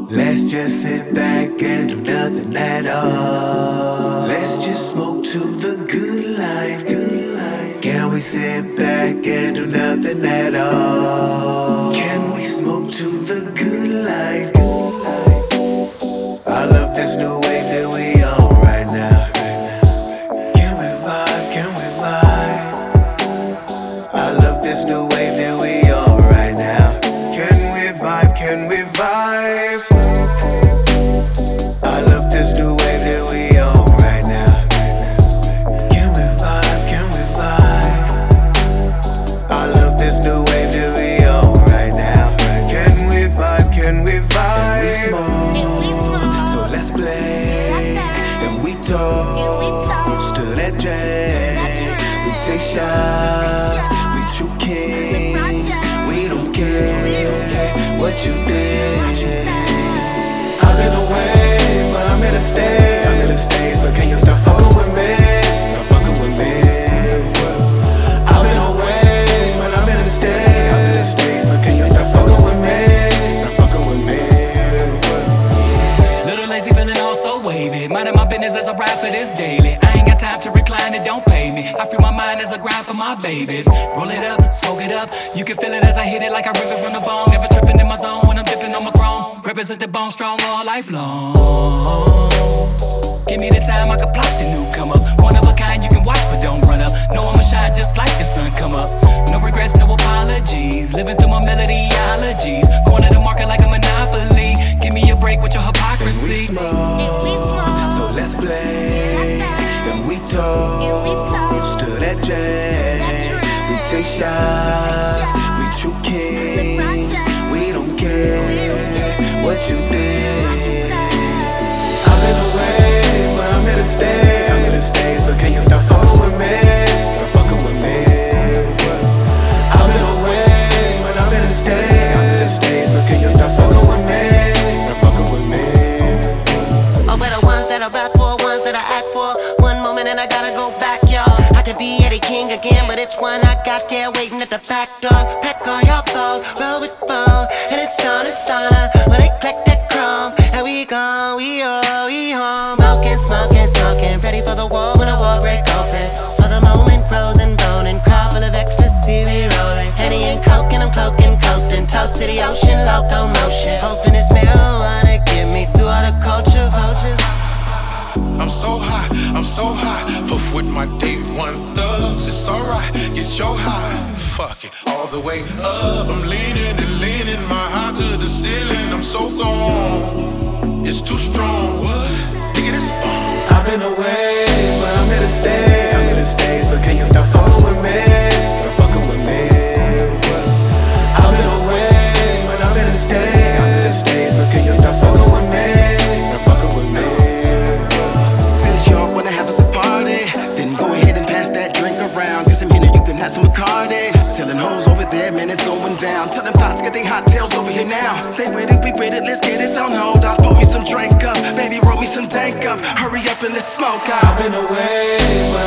Let's just sit back and do nothing at all. Let's just smoke to the good life, good life. Can we sit back and do nothing at all? Can we smoke to the good life, good life? I love this new wave that we on right now. Can we vibe, can we vibe? I love this new wave that we on right now. Can we vibe, can we vibe? I love this new wave that we on right now. Can we vibe, can we vibe? I love this new wave that we on right now. Can we vibe, can we vibe? And we smoke, so let's blaze. And we toast to that jazz. We take shots, we true kings. We don't care what you think. I've been away, but I'm here to stay. I'm here to stay, so can you stop fucking with me? Stop fucking with me. I've been away, but I'm here to stay. I'm here to stay, so can you stop fucking with me? Stop fucking with me. Little lazy, feeling all so wavy. Minding my business as I ride for this daily. I ain't got time to recline, it don't pay me. I free my mind as I grind for my babies. Roll it up, smoke it up. You can feel it as I hit it like I rip it from the bone. Never tripping in my zone when I'm dipping on my chrome. Represents the bone strong all life long. Give me the time, I can plot the newcomer. One of a kind, you can watch but don't run up. Know I'ma shine just like the sun come up. No regrets, no apologies. Living through my melodiologies. Corner the market like a monopoly. Give me a break with your hypocrisy. And we smoke, so let's blaze. And we toast to that jazz. We take shots, we true kings. We don't care what you think. I've been away, but I'm here to stay. I'm here to stay, so can you stop fucking with me? Stop fucking with me. I've been away, but I'm here to stay. I'm here to stay, so can you stop fucking with me? Stop fucking with me. Oh, we're the ones that I rap for, ones that I act for. One moment and I gotta go back, y'all. I could be Eddie King again, but it's one I got there waiting at the back door. Pack all your balls, roll with bone, and it's on, when they collect that chrome. And we gone, we home. Smoking, smoking, smoking, ready for the war when the war break open. For the moment, frozen bone and crowd full of ecstasy, we rolling. Henny and coke and I'm cloaking, coasting, toast to the ocean, locomotion. Hoping this marijuana get me through all the culture vultures. I'm so high, I'm so high. Puff with my day one thugs. It's alright, get your high. Fuck it, all the way up. I'm leaning and leaning my high to the ceiling. I'm so gone, it's too strong. What? Nigga, this bomb. I've been away, but I'm here to stay. I'm here to stay, so can you stop fucking with me? Stop fucking with me. I've been away, but I'm here to stay. I'm here to stay, so can you stop fucking with me? Stop fucking with me. Since y'all wanna have us a party, then go ahead and pass that drink around. Get some Henny, you can have some Bacardi. Telling hoes over there, man, it's going down. Tell them thoughts, get they hot tails over here now. They with it, we with it, let's get it, don't hold out. Pour me some drink up, baby, roll me some dank up. Hurry up and let's smoke out. I've been away, but